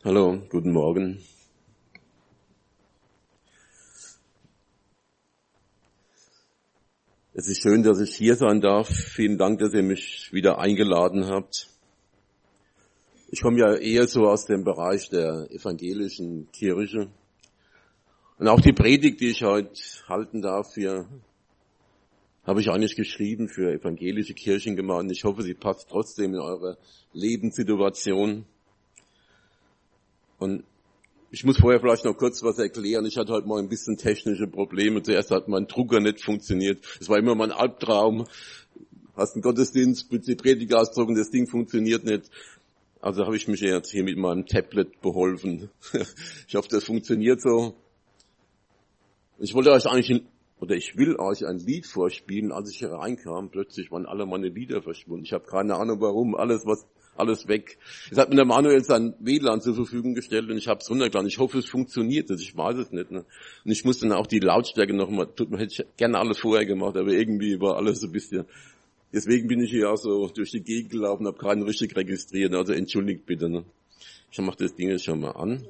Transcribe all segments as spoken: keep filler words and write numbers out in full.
Hallo, guten Morgen. Es ist schön, dass ich hier sein darf. Vielen Dank, dass ihr mich wieder eingeladen habt. Ich komme ja eher so aus dem Bereich der evangelischen Kirche. Und auch die Predigt, die ich heute halten darf, hier habe ich eigentlich geschrieben für evangelische Kirchengemeinden. Ich hoffe, sie passt trotzdem in eure Lebenssituation. Und ich muss vorher vielleicht noch kurz was erklären. Ich hatte heute mal ein bisschen technische Probleme. Zuerst hat mein Drucker nicht funktioniert. Es war immer mein Albtraum. Hast einen Gottesdienst, willst die Predigt ausdrucken, das Ding funktioniert nicht. Also habe ich mich jetzt hier mit meinem Tablet beholfen. Ich hoffe, das funktioniert so. Ich wollte euch eigentlich, ein, oder ich will euch ein Lied vorspielen. Als ich hier reinkam, plötzlich waren alle meine Lieder verschwunden. Ich habe keine Ahnung warum. Alles, was Alles weg. Jetzt hat mir der Manuel sein W L A N zur Verfügung gestellt und ich habe es runtergeladen. Ich hoffe, es funktioniert. Ich weiß es nicht. Ne? Und ich musste dann auch die Lautstärke nochmal, tut mir, hätte ich gerne alles vorher gemacht, aber irgendwie war alles so ein bisschen. Deswegen bin ich hier auch so durch die Gegend gelaufen, habe keinen richtig registriert. Also entschuldigt bitte. Ne? Ich mache das Ding jetzt schon mal an.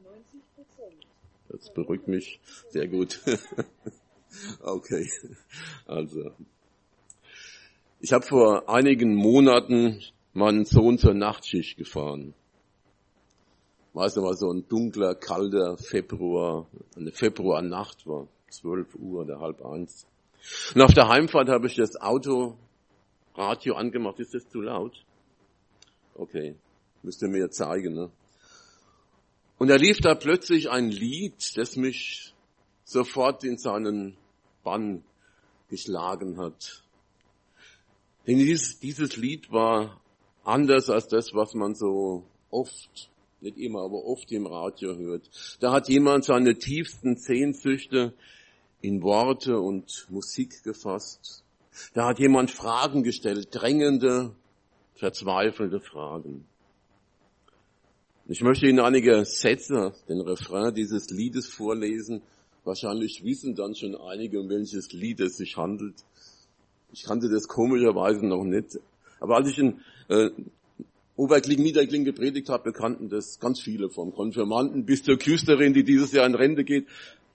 Das beruhigt mich. Sehr gut. Okay. Also. Ich habe vor einigen Monaten meinen Sohn zur Nachtschicht gefahren. Weißt du, war so ein dunkler, kalter Februar, eine Februarnacht war, zwölf Uhr oder halb eins. Und auf der Heimfahrt habe ich das Autoradio angemacht. Ist das zu laut? Okay, müsst ihr mir zeigen, ne? Und da lief da plötzlich ein Lied, das mich sofort in seinen Bann geschlagen hat. Denn dieses, dieses Lied war anders als das, was man so oft, nicht immer, aber oft im Radio hört. Da hat jemand seine tiefsten Sehnsüchte in Worte und Musik gefasst. Da hat jemand Fragen gestellt, drängende, verzweifelte Fragen. Ich möchte Ihnen einige Sätze, den Refrain dieses Liedes vorlesen. Wahrscheinlich wissen dann schon einige, um welches Lied es sich handelt. Ich kannte das komischerweise noch nicht. Aber als ich in äh, Oberkling, Niederkling gepredigt habe, bekannten das ganz viele, vom Konfirmanden bis zur Küsterin, die dieses Jahr in Rente geht.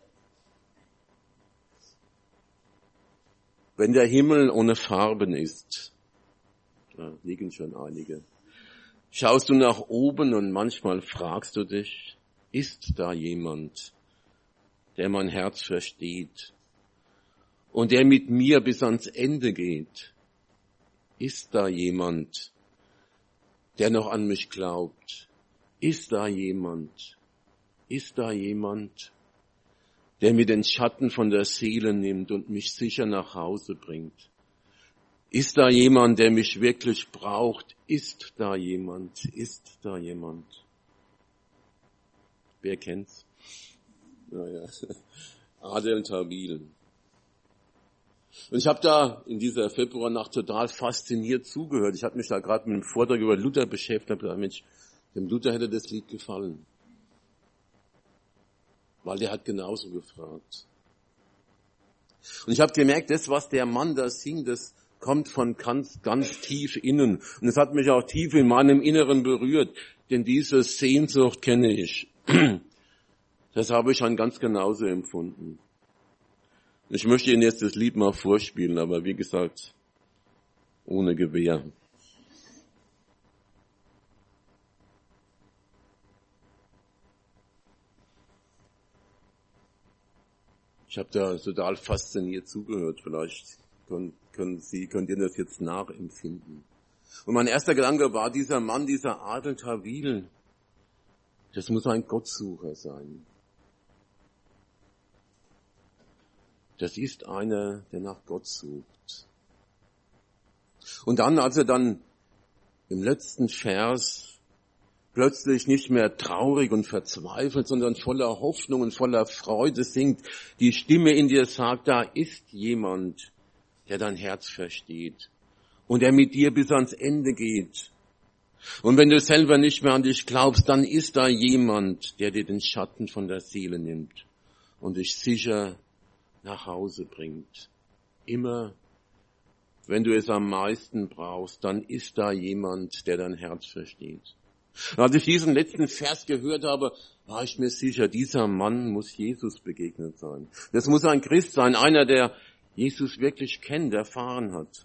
Wenn der Himmel ohne Farben ist, da liegen schon einige, schaust du nach oben und manchmal fragst du dich, ist da jemand, der mein Herz versteht und der mit mir bis ans Ende geht? Ist da jemand, der noch an mich glaubt? Ist da jemand? Ist da jemand, der mir den Schatten von der Seele nimmt und mich sicher nach Hause bringt? Ist da jemand, der mich wirklich braucht? Ist da jemand? Ist da jemand? Wer kennt's? Naja, Adel Tawil. Und ich habe da in dieser Februarnacht total fasziniert zugehört. Ich habe mich da gerade mit einem Vortrag über Luther beschäftigt. Ich habe gedacht, Mensch, dem Luther hätte das Lied gefallen. Weil der hat genauso gefragt. Und ich habe gemerkt, das, was der Mann da singt, das kommt von ganz, ganz tief innen. Und es hat mich auch tief in meinem Inneren berührt. Denn diese Sehnsucht kenne ich. Das habe ich schon ganz genauso empfunden. Ich möchte Ihnen jetzt das Lied mal vorspielen, aber wie gesagt, ohne Gewehr. Ich habe da total fasziniert zugehört. Vielleicht können, können Sie, könnt ihr das jetzt nachempfinden. Und mein erster Gedanke war, dieser Mann, dieser Adel Tawil, das muss ein Gottsucher sein. Das ist einer, der nach Gott sucht. Und dann, als er dann im letzten Vers plötzlich nicht mehr traurig und verzweifelt, sondern voller Hoffnung und voller Freude singt, die Stimme in dir sagt, da ist jemand, der dein Herz versteht und der mit dir bis ans Ende geht. Und wenn du selber nicht mehr an dich glaubst, dann ist da jemand, der dir den Schatten von der Seele nimmt und dich sicher nach Hause bringt. Immer, wenn du es am meisten brauchst, dann ist da jemand, der dein Herz versteht. Und als ich diesen letzten Vers gehört habe, war ich mir sicher, dieser Mann muss Jesus begegnet sein. Das muss ein Christ sein, einer, der Jesus wirklich kennt, erfahren hat.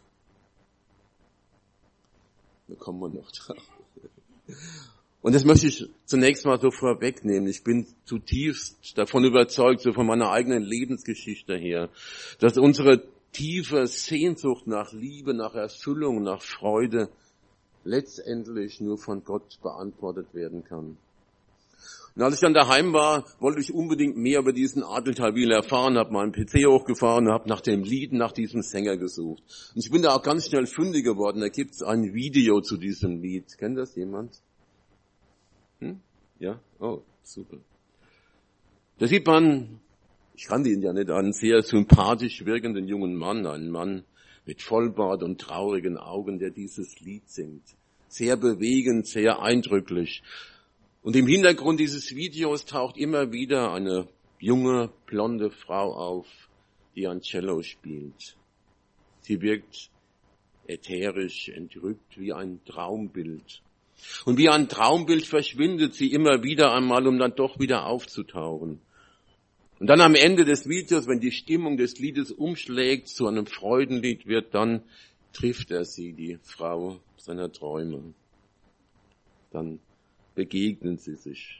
Da kommen wir noch drauf. Und das möchte ich zunächst mal so vorwegnehmen. Ich bin zutiefst davon überzeugt, so von meiner eigenen Lebensgeschichte her, dass unsere tiefe Sehnsucht nach Liebe, nach Erfüllung, nach Freude letztendlich nur von Gott beantwortet werden kann. Und als ich dann daheim war, wollte ich unbedingt mehr über diesen Adel Tawil erfahren, habe meinen P C hochgefahren und habe nach dem Lied, nach diesem Sänger gesucht. Und ich bin da auch ganz schnell fündig geworden. Da gibt es ein Video zu diesem Lied. Kennt das jemand? Hm? Ja? Oh, super. Da sieht man, ich kannte ihn ja nicht, einen sehr sympathisch wirkenden jungen Mann, einen Mann mit Vollbart und traurigen Augen, der dieses Lied singt. Sehr bewegend, sehr eindrücklich. Und im Hintergrund dieses Videos taucht immer wieder eine junge, blonde Frau auf, die ein Cello spielt. Sie wirkt ätherisch, entrückt wie ein Traumbild. Und wie ein Traumbild verschwindet sie immer wieder einmal, um dann doch wieder aufzutauchen. Und dann am Ende des Videos, wenn die Stimmung des Liedes umschlägt, zu einem Freudenlied wird, dann trifft er sie, die Frau seiner Träume. Dann begegnen sie sich.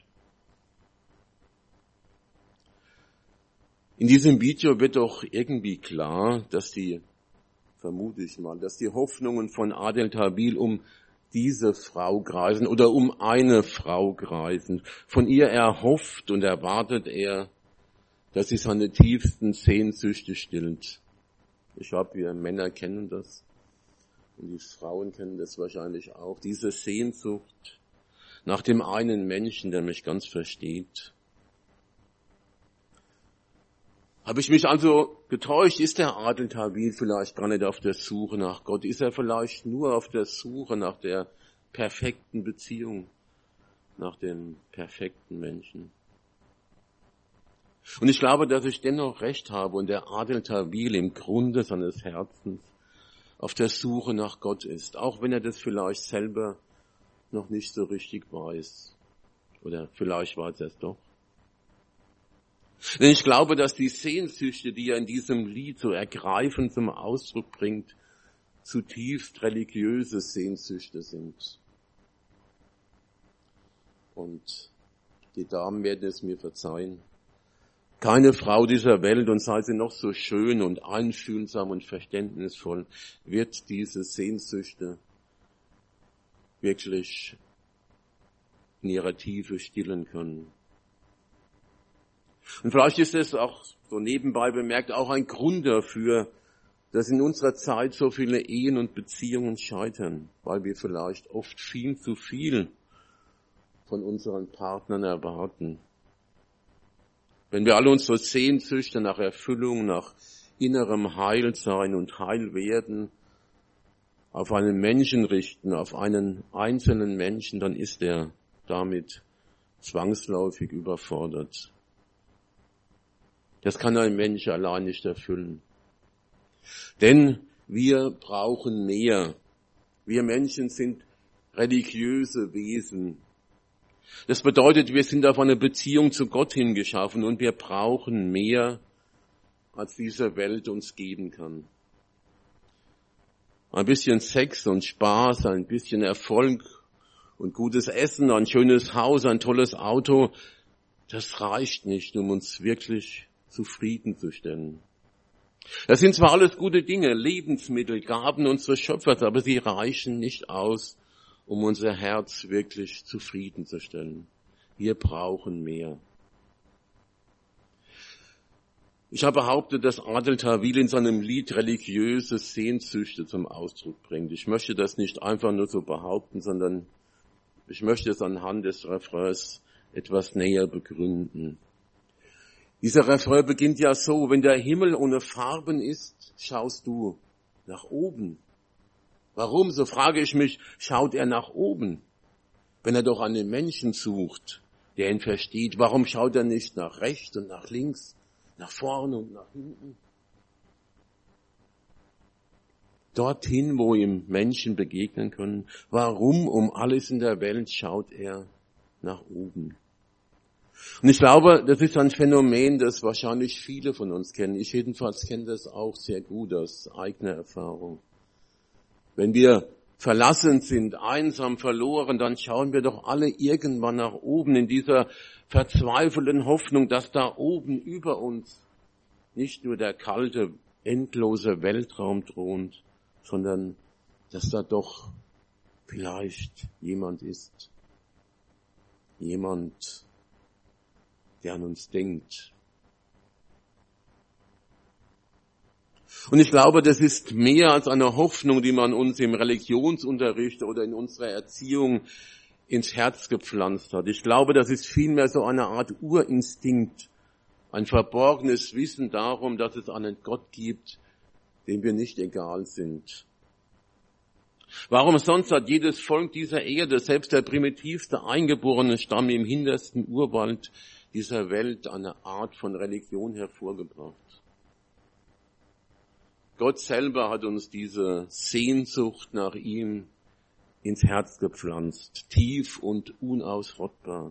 In diesem Video wird doch irgendwie klar, dass die, vermute ich mal, dass die Hoffnungen von Adel Tawil um diese Frau kreisen oder um eine Frau kreisen. Von ihr erhofft und erwartet er, dass sie seine tiefsten Sehnsüchte stillt. Ich glaube, wir Männer kennen das und die Frauen kennen das wahrscheinlich auch. Diese Sehnsucht nach dem einen Menschen, der mich ganz versteht. Habe ich mich also getäuscht? Ist der Adel Tawil vielleicht gar nicht auf der Suche nach Gott? Ist er vielleicht nur auf der Suche nach der perfekten Beziehung, nach dem perfekten Menschen? Und ich glaube, dass ich dennoch recht habe und der Adel Tawil im Grunde seines Herzens auf der Suche nach Gott ist, auch wenn er das vielleicht selber noch nicht so richtig weiß. Oder vielleicht weiß er es doch. Denn ich glaube, dass die Sehnsüchte, die er in diesem Lied so ergreifend zum Ausdruck bringt, zutiefst religiöse Sehnsüchte sind. Und die Damen werden es mir verzeihen. Keine Frau dieser Welt, und sei sie noch so schön und einfühlsam und verständnisvoll, wird diese Sehnsüchte wirklich in ihrer Tiefe stillen können. Und vielleicht ist es auch so nebenbei bemerkt auch ein Grund dafür, dass in unserer Zeit so viele Ehen und Beziehungen scheitern, weil wir vielleicht oft viel zu viel von unseren Partnern erwarten. Wenn wir alle unsere Sehnsüchte nach Erfüllung, nach innerem Heilsein und Heilwerden auf einen Menschen richten, auf einen einzelnen Menschen, dann ist er damit zwangsläufig überfordert. Das kann ein Mensch allein nicht erfüllen. Denn wir brauchen mehr. Wir Menschen sind religiöse Wesen. Das bedeutet, wir sind auf eine Beziehung zu Gott hingeschaffen und wir brauchen mehr, als diese Welt uns geben kann. Ein bisschen Sex und Spaß, ein bisschen Erfolg und gutes Essen, ein schönes Haus, ein tolles Auto, das reicht nicht, um uns wirklich zufriedenzustellen. Das sind zwar alles gute Dinge, Lebensmittel, Gaben unseres Schöpfers, aber sie reichen nicht aus, um unser Herz wirklich zufriedenzustellen. Wir brauchen mehr. Ich habe behauptet, dass Adel Tawil in seinem Lied religiöse Sehnsüchte zum Ausdruck bringt. Ich möchte das nicht einfach nur so behaupten, sondern ich möchte es anhand des Refrains etwas näher begründen. Dieser Refrain beginnt ja so: Wenn der Himmel ohne Farben ist, schaust du nach oben. Warum? So frage ich mich, schaut er nach oben, wenn er doch einen Menschen sucht, der ihn versteht? Warum schaut er nicht nach rechts und nach links, nach vorne und nach hinten? dorthin, wo ihm Menschen begegnen können. Warum um alles in der Welt schaut er nach oben? Und ich glaube, das ist ein Phänomen, das wahrscheinlich viele von uns kennen. Ich jedenfalls kenne das auch sehr gut aus eigener Erfahrung. Wenn wir verlassen sind, einsam, verloren, dann schauen wir doch alle irgendwann nach oben in dieser verzweifelten Hoffnung, dass da oben über uns nicht nur der kalte, endlose Weltraum thront, sondern dass da doch vielleicht jemand ist. Jemand, der an uns denkt. Und ich glaube, das ist mehr als eine Hoffnung, die man uns im Religionsunterricht oder in unserer Erziehung ins Herz gepflanzt hat. Ich glaube, das ist vielmehr so eine Art Urinstinkt, ein verborgenes Wissen darum, dass es einen Gott gibt, dem wir nicht egal sind. Warum sonst hat jedes Volk dieser Erde, selbst der primitivste eingeborene Stamm im hintersten Urwald dieser Welt, eine Art von Religion hervorgebracht? Gott selber hat uns diese Sehnsucht nach ihm ins Herz gepflanzt, tief und unausrottbar.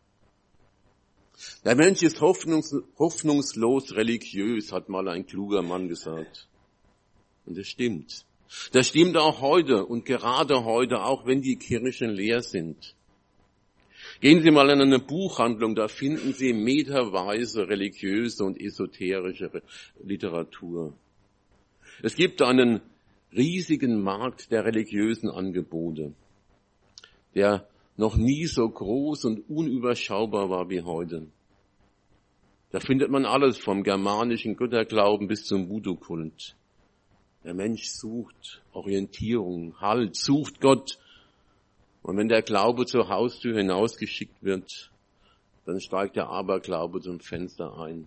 Der Mensch ist hoffnungs- hoffnungslos religiös, hat mal ein kluger Mann gesagt. Und das stimmt. Das stimmt auch heute und gerade heute, auch wenn die Kirchen leer sind. Gehen Sie mal in eine Buchhandlung, da finden Sie meterweise religiöse und esoterische Literatur. Es gibt einen riesigen Markt der religiösen Angebote, der noch nie so groß und unüberschaubar war wie heute. Da findet man alles vom germanischen Götterglauben bis zum Voodoo-Kult. Der Mensch sucht Orientierung, Halt, sucht Gott. Und wenn der Glaube zur Haustür hinausgeschickt wird, dann steigt der Aberglaube zum Fenster ein.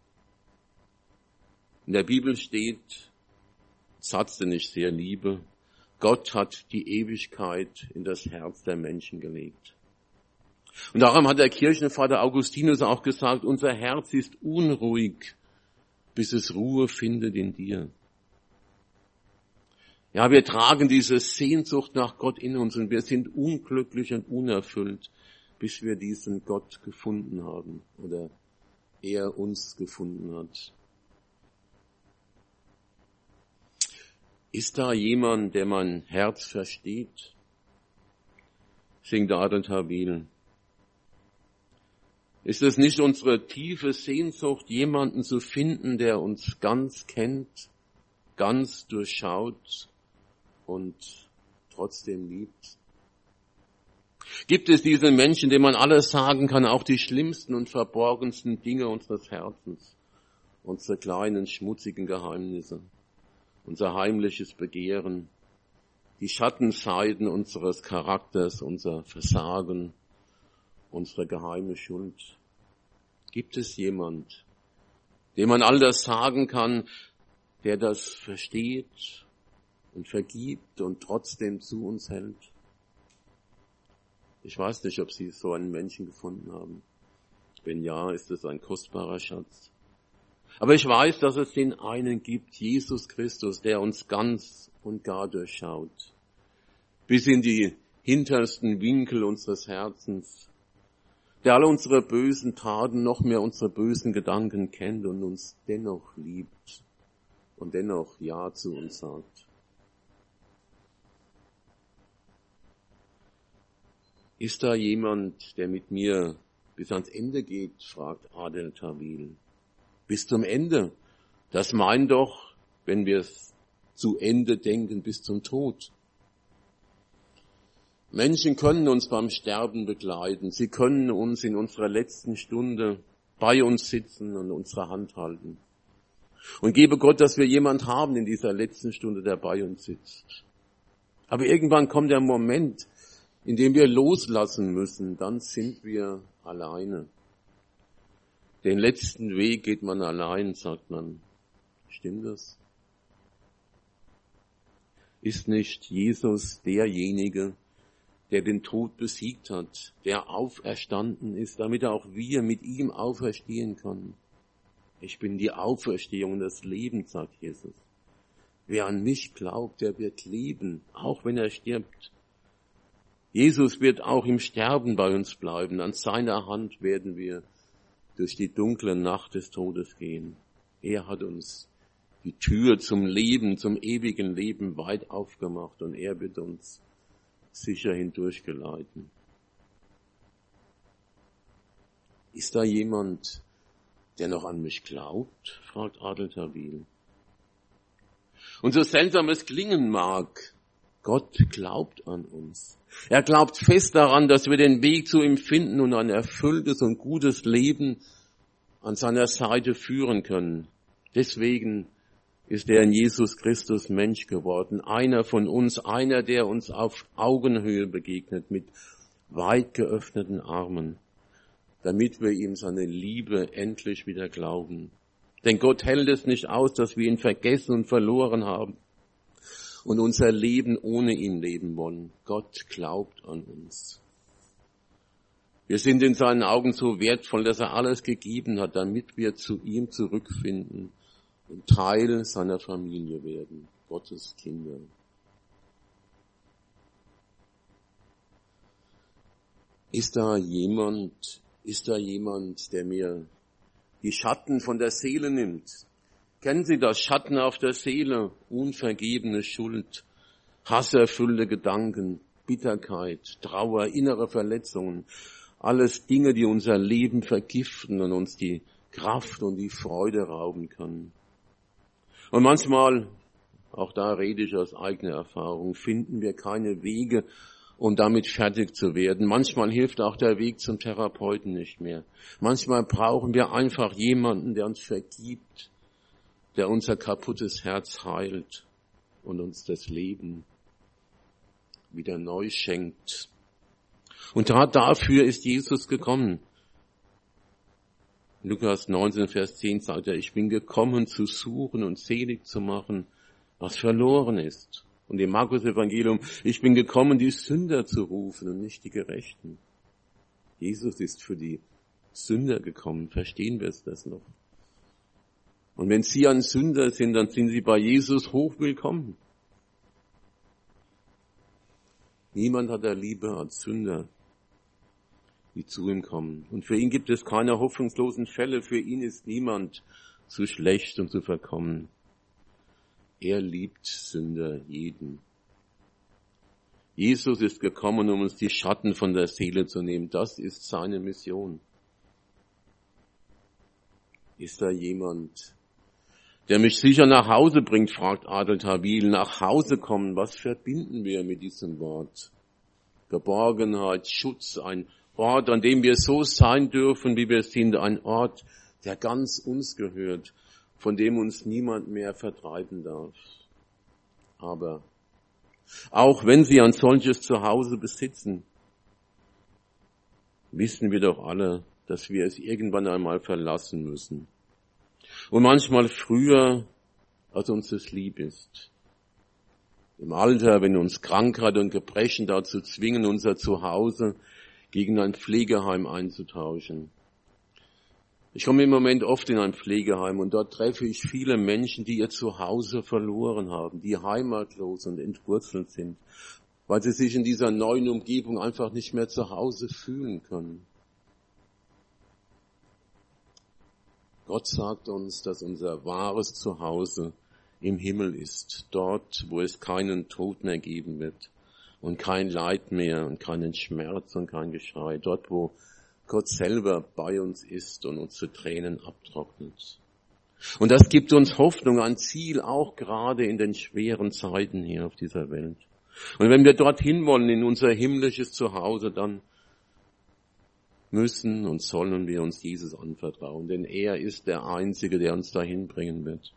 In der Bibel steht, Satz, den ich sehr liebe, Gott hat die Ewigkeit in das Herz der Menschen gelegt. Und darum hat der Kirchenvater Augustinus auch gesagt, unser Herz ist unruhig, bis es Ruhe findet in dir. Ja, wir tragen diese Sehnsucht nach Gott in uns und wir sind unglücklich und unerfüllt, bis wir diesen Gott gefunden haben oder er uns gefunden hat. Ist da jemand, der mein Herz versteht? Singt Adel Tawil. Ist es nicht unsere tiefe Sehnsucht, jemanden zu finden, der uns ganz kennt, ganz durchschaut und trotzdem liebt? Gibt es diesen Menschen, dem man alles sagen kann, auch die schlimmsten und verborgensten Dinge unseres Herzens, unsere kleinen, schmutzigen Geheimnisse? Unser heimliches Begehren, die Schattenseiten unseres Charakters, unser Versagen, unsere geheime Schuld. Gibt es jemand, dem man all das sagen kann, der das versteht und vergibt und trotzdem zu uns hält? Ich weiß nicht, ob Sie so einen Menschen gefunden haben. Wenn ja, ist es ein kostbarer Schatz. Aber ich weiß, dass es den einen gibt, Jesus Christus, der uns ganz und gar durchschaut. Bis in die hintersten Winkel unseres Herzens. Der alle unsere bösen Taten, noch mehr unsere bösen Gedanken kennt und uns dennoch liebt und dennoch Ja zu uns sagt. Ist da jemand, der mit mir bis ans Ende geht, fragt Adel Tawil. Bis zum Ende. Das meint doch, wenn wir es zu Ende denken, bis zum Tod. Menschen können uns beim Sterben begleiten. Sie können uns in unserer letzten Stunde bei uns sitzen und unsere Hand halten. Und gebe Gott, dass wir jemand haben in dieser letzten Stunde, der bei uns sitzt. Aber irgendwann kommt der Moment, in dem wir loslassen müssen. Dann sind wir alleine. Den letzten Weg geht man allein, sagt man. Stimmt das? Ist nicht Jesus derjenige, der den Tod besiegt hat, der auferstanden ist, damit auch wir mit ihm auferstehen können? Ich bin die Auferstehung und das Leben, sagt Jesus. Wer an mich glaubt, der wird leben, auch wenn er stirbt. Jesus wird auch im Sterben bei uns bleiben. An seiner Hand werden wir durch die dunkle Nacht des Todes gehen. Er hat uns die Tür zum Leben, zum ewigen Leben weit aufgemacht und er wird uns sicher hindurchgeleiten. Ist da jemand, der noch an mich glaubt? Fragt Adel Tawil. Und so seltsam es klingen mag, Gott glaubt an uns. Er glaubt fest daran, dass wir den Weg zu ihm finden und ein erfülltes und gutes Leben an seiner Seite führen können. Deswegen ist er in Jesus Christus Mensch geworden. Einer von uns, einer, der uns auf Augenhöhe begegnet, mit weit geöffneten Armen, damit wir ihm seine Liebe endlich wieder glauben. Denn Gott hält es nicht aus, dass wir ihn vergessen und verloren haben und unser Leben ohne ihn leben wollen. Gott glaubt an uns. Wir sind in seinen Augen so wertvoll, dass er alles gegeben hat, damit wir zu ihm zurückfinden und Teil seiner Familie werden, Gottes Kinder. Ist da jemand, ist da jemand, der mir die Schatten von der Seele nimmt? Kennen Sie das? Schatten auf der Seele, unvergebene Schuld, hasserfüllte Gedanken, Bitterkeit, Trauer, innere Verletzungen. Alles Dinge, die unser Leben vergiften und uns die Kraft und die Freude rauben können. Und manchmal, auch da rede ich aus eigener Erfahrung, finden wir keine Wege, um damit fertig zu werden. Manchmal hilft auch der Weg zum Therapeuten nicht mehr. Manchmal brauchen wir einfach jemanden, der uns vergibt, der unser kaputtes Herz heilt und uns das Leben wieder neu schenkt. Und gerade dafür ist Jesus gekommen. Lukas neunzehn, Vers zehn sagt er, ich bin gekommen zu suchen und selig zu machen, was verloren ist. Und im Markus-Evangelium, ich bin gekommen, die Sünder zu rufen und nicht die Gerechten. Jesus ist für die Sünder gekommen. Verstehen wir es das noch? Und wenn Sie ein Sünder sind, dann sind Sie bei Jesus hochwillkommen. Niemand hat er lieber als Sünder, die zu ihm kommen. Und für ihn gibt es keine hoffnungslosen Fälle. Für ihn ist niemand zu schlecht und zu verkommen. Er liebt Sünder jeden. Jesus ist gekommen, um uns die Schatten von der Seele zu nehmen. Das ist seine Mission. Ist da jemand, der mich sicher nach Hause bringt, fragt Adel Tawil. Nach Hause kommen, was verbinden wir mit diesem Wort? Geborgenheit, Schutz, ein Ort, an dem wir so sein dürfen, wie wir sind, ein Ort, der ganz uns gehört, von dem uns niemand mehr vertreiben darf. Aber auch wenn Sie ein solches Zuhause besitzen, wissen wir doch alle, dass wir es irgendwann einmal verlassen müssen. Und manchmal früher, als uns es lieb ist. Im Alter, wenn uns Krankheit und Gebrechen dazu zwingen, unser Zuhause gegen ein Pflegeheim einzutauschen. Ich komme im Moment oft in ein Pflegeheim und dort treffe ich viele Menschen, die ihr Zuhause verloren haben, die heimatlos und entwurzelt sind, weil sie sich in dieser neuen Umgebung einfach nicht mehr zu Hause fühlen können. Gott sagt uns, dass unser wahres Zuhause im Himmel ist, dort, wo es keinen Tod mehr geben wird und kein Leid mehr und keinen Schmerz und kein Geschrei, dort, wo Gott selber bei uns ist und unsere Tränen abtrocknet. Und das gibt uns Hoffnung, ein Ziel, auch gerade in den schweren Zeiten hier auf dieser Welt. Und wenn wir dorthin wollen, in unser himmlisches Zuhause, dann müssen und sollen wir uns Jesus anvertrauen, denn er ist der Einzige, der uns dahin bringen wird.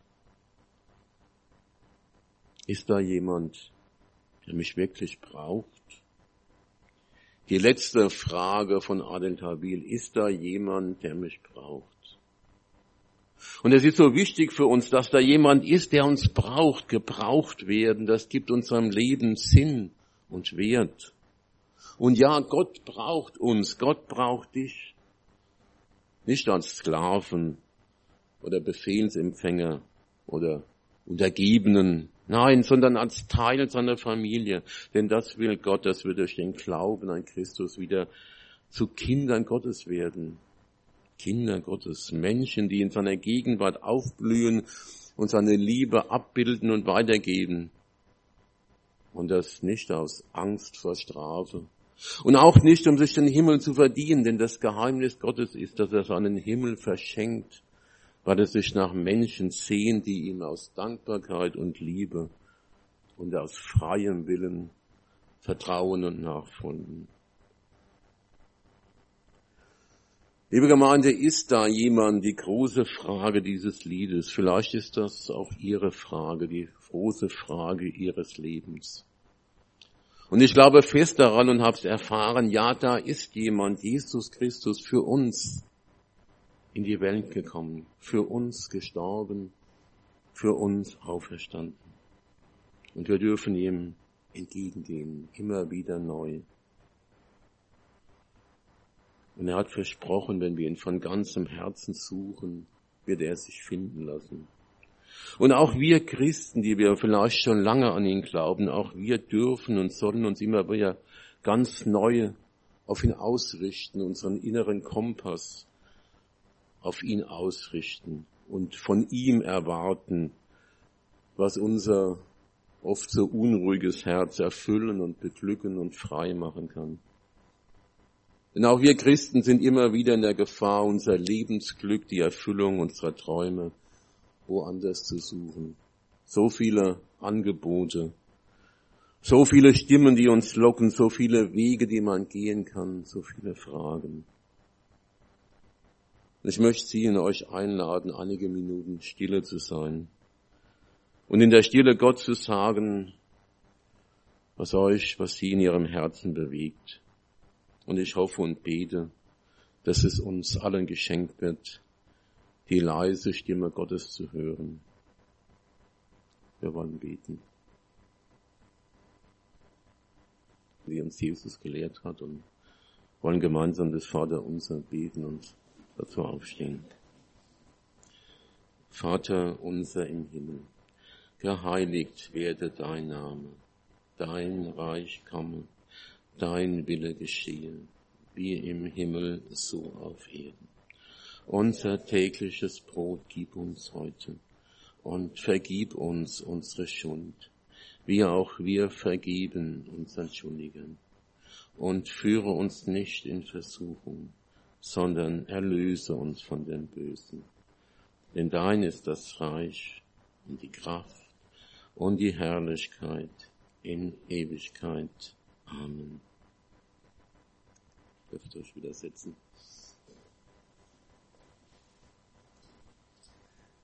Ist da jemand, der mich wirklich braucht? Die letzte Frage von Adel Tawil, ist da jemand, der mich braucht? Und es ist so wichtig für uns, dass da jemand ist, der uns braucht, gebraucht werden. Das gibt unserem Leben Sinn und Wert. Und ja, Gott braucht uns, Gott braucht dich. Nicht als Sklaven oder Befehlsempfänger oder Untergebenen, Nein, sondern als Teil seiner Familie. Denn das will Gott, dass wir durch den Glauben an Christus wieder zu Kindern Gottes werden. Kinder Gottes, Menschen, die in seiner Gegenwart aufblühen und seine Liebe abbilden und weitergeben. Und das nicht aus Angst vor Strafe. Und auch nicht, um sich den Himmel zu verdienen, denn das Geheimnis Gottes ist, dass er seinen Himmel verschenkt, weil er sich nach Menschen sehnt, die ihm aus Dankbarkeit und Liebe und aus freiem Willen vertrauen und nachfolgen. Liebe Gemeinde, ist da jemand die große Frage dieses Liedes? Vielleicht ist das auch Ihre Frage, die große Frage Ihres Lebens. Und ich glaube fest daran und habe es erfahren, ja, da ist jemand, Jesus Christus, für uns in die Welt gekommen, für uns gestorben, für uns auferstanden. Und wir dürfen ihm entgegengehen, immer wieder neu. Und er hat versprochen, wenn wir ihn von ganzem Herzen suchen, wird er sich finden lassen. Und auch wir Christen, die wir vielleicht schon lange an ihn glauben, auch wir dürfen und sollen uns immer wieder ganz neu auf ihn ausrichten, unseren inneren Kompass auf ihn ausrichten und von ihm erwarten, was unser oft so unruhiges Herz erfüllen und beglücken und frei machen kann. Denn auch wir Christen sind immer wieder in der Gefahr, unser Lebensglück, die Erfüllung unserer Träume woanders zu suchen. So viele Angebote, so viele Stimmen, die uns locken, so viele Wege, die man gehen kann, so viele Fragen. Ich möchte Sie und euch einladen, einige Minuten Stille zu sein und in der Stille Gott zu sagen, was euch, was Sie in Ihrem Herzen bewegt. Und ich hoffe und bete, dass es uns allen geschenkt wird, die leise Stimme Gottes zu hören. Wir wollen beten, wie uns Jesus gelehrt hat, und wollen gemeinsam das Vaterunser beten und dazu aufstehen. Vater unser im Himmel, geheiligt werde dein Name, dein Reich komme, dein Wille geschehe, wie im Himmel, so auf Erden. Unser tägliches Brot gib uns heute und vergib uns unsere Schuld, wie auch wir vergeben unseren Schuldigen. Und führe uns nicht in Versuchung, sondern erlöse uns von dem Bösen. Denn dein ist das Reich und die Kraft und die Herrlichkeit in Ewigkeit. Amen. Dürft ihr euch wieder setzen.